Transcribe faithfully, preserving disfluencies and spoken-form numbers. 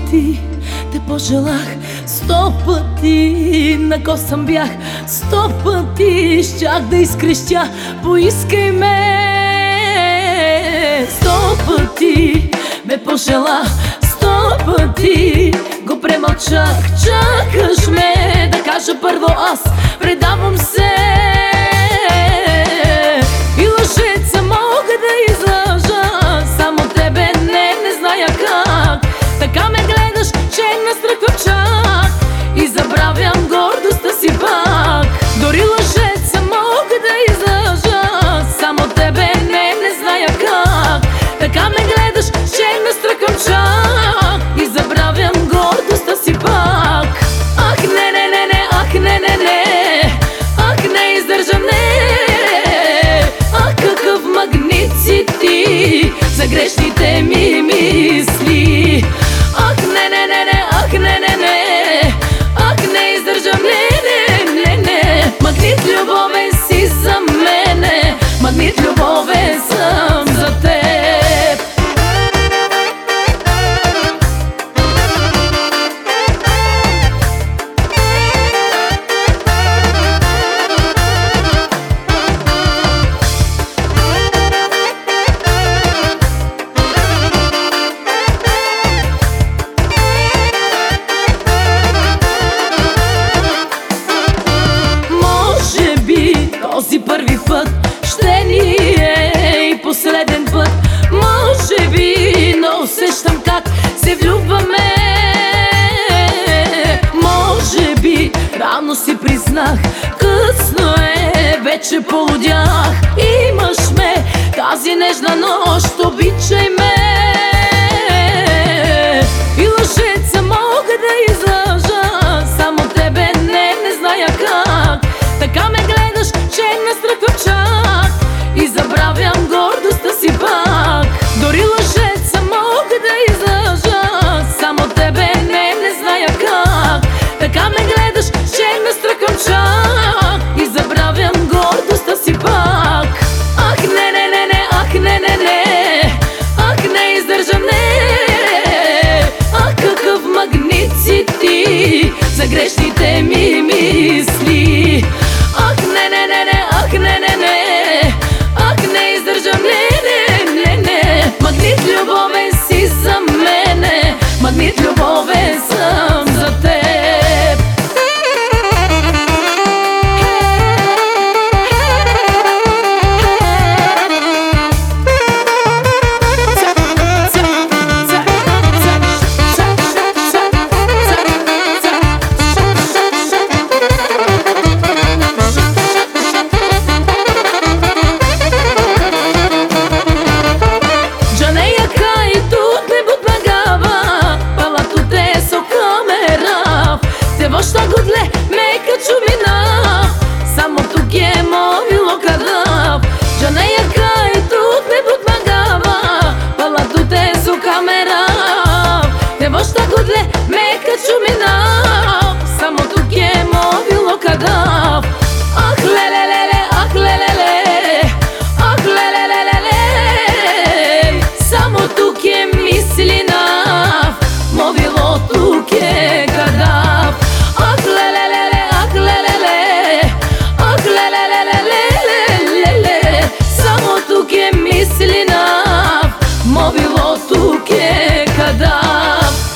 пъти те пожелах, сто пъти на косъм бях, сто пъти щях да изкрещя: поискай ме. Сто пъти ме пожелах, сто пъти го премълчах. Чакаш ме да кажа първо аз: предавам се. И лъжеца мога да излъжа, само тебе не, не зная как. Така ме гледаш, че настръхвам чак и забравям гордостта си пак. Дори лъжеца мога да излъжа, само тебе не, не зная как. Така ме гледаш, че настръхвам чак и забравям гордостта си пак. Ах, не, не, не, не, ах, не, не, не, ах, не издържам, не. Ах, какъв магнит си ти за грешните ми мисли. Ах, не, не, не, не, ах, не, не, не, ах, не издържам, не, не, не, не. Магнит любовен си за мене, магнит любовен съм за теб. Този първи път ще ни е и последен път, може би, но усещам как се влюбваме. Може би рано си признах, късно е, вече полудях. Имаш ме тази нежна нощ, обичай ме. И лъжеца мога да излъжа, само тебе не, не зная как. Така ме гледаш, че настръхвам чак и забравям гордостта си пак. Дори лъжеца мога да излъжа, само тебе не, не зная как. Така ме гледаш, че настръхвам чак и забравям гордостта си пак. Ах, не, не, не, не, ах, не, не, не, ах, не издържам, не. Ах, какъв магнит си ти за грешните ми мисли. Ах, не, не, не, не, ах, не, не, не, ах, не издържам, не, не, не, не. Магнит любовен си за мене, магнит любовен съм за теб. Воща гудле, мека чувина, само тук е мовило кадав. Джанея кай тут не буд магава, пала тут е со камера. Те воща гудле, мека чувина, само тук е мовило кадав. Ах, лелелеле, ах, лелеле, ах, лелелеле, само тук е мислина, мовило тук е кадав. Ах, лелелеле, ах, лелеле, ах, лелелеле, само тук е мислина, мовило тук е кадав.